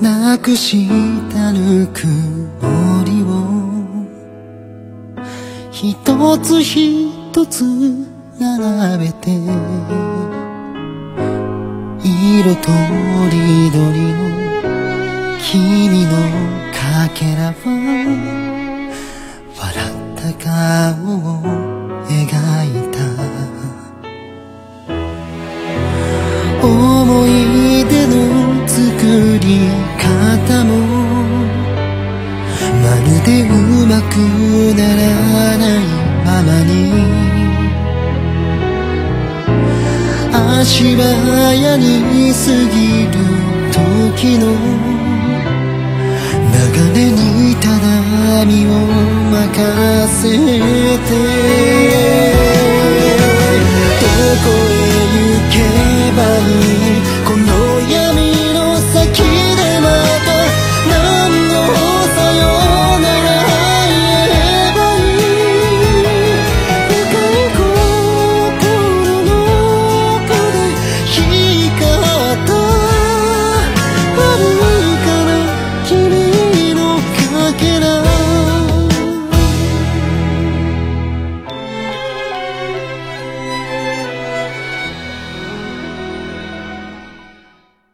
なくしたぬくもりを一つ一つ並べて、色とりどりの君のかけらは笑った顔を描いた。思い出の作り方もまるでうまくならないままに、足早に過ぎる時の流れにただ身を任せて